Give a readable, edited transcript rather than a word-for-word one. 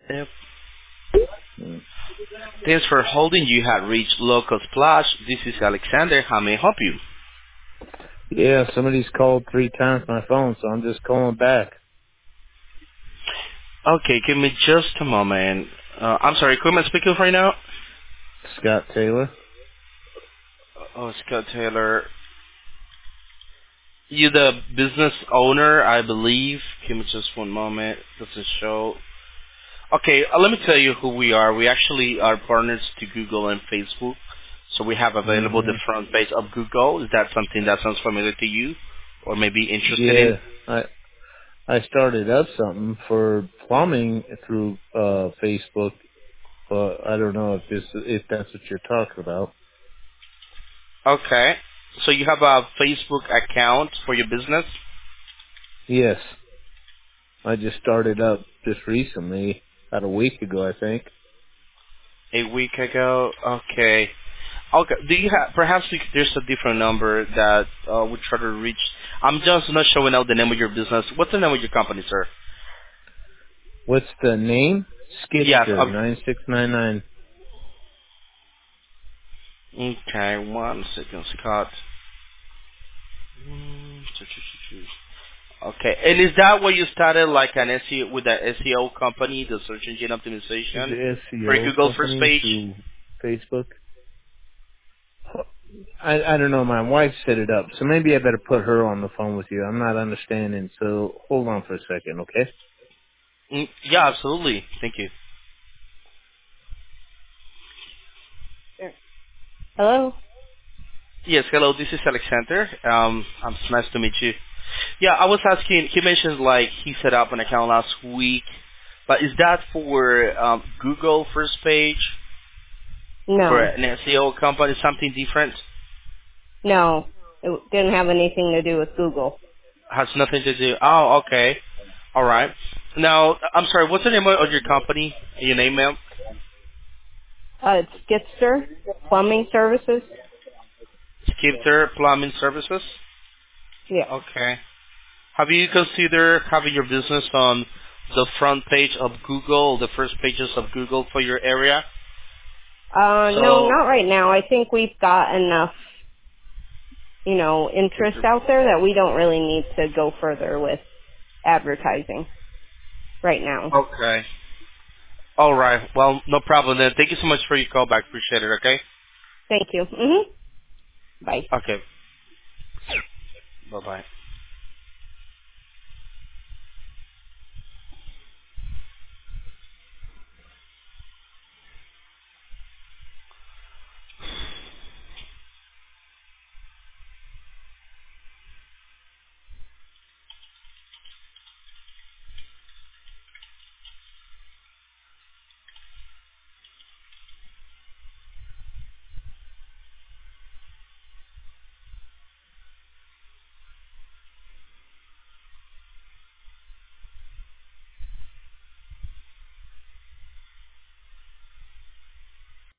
Yep. Mm. Thanks for holding. You have reached Local Splash. This is Alexander. How may I help you? Yeah, somebody's called 3 times my phone, so I'm just calling back. Okay, give me just a moment. I'm sorry, who am I speaking with right now? Scott Taylor. Oh, Scott Taylor. You the business owner, I believe. Give me just one moment. Doesn't show. Okay, let me tell you who we are. We actually are partners to Google and Facebook. So we have available the hmm front page of Google. Is that something that sounds familiar to you or maybe interested in? Yeah, I started up something for plumbing through Facebook, but I don't know if that's what you're talking about. Okay. So you have a Facebook account for your business? Yes, I just started up just recently, about a week ago, I think. A week ago? Okay. Okay. Do you have, perhaps there's a different number that we try to reach. I'm just not showing out the name of your business. What's the name of your company, sir? What's the name? Yes. Skidster 9699. Okay, one second, Scott. Okay, and is that where you started, like an SEO with the SEO company, the search engine optimization, The for SEO Google first company page? through Facebook. I don't know. My wife set it up, so maybe I better put her on the phone with you. I'm not understanding, so hold on for a second, okay? Yeah, absolutely. Thank you. Sure. Hello? Yes, hello. This is Alexander. It's nice to meet you. Yeah, I was asking. He mentioned like he set up an account last week, but is that for Google first page for No, an SEO company? Something different? no. It didn't have anything to do with Google. Has nothing to do. Oh, okay. All right. Now, I'm sorry. What's the name of your company? Your name, ma'am? It's Skidster Plumbing Services. Skipter Plumbing Services. Yeah. Okay. Have you considered having your business on the front page of Google, the first pages of Google for your area? No, So, not right now. I think we've got enough, interest out there that we don't really need to go further with advertising right now. okay. All right. Well, no problem then. Thank you so much for your call back. Appreciate it, okay? Thank you. Bye. Okay. Bye-bye.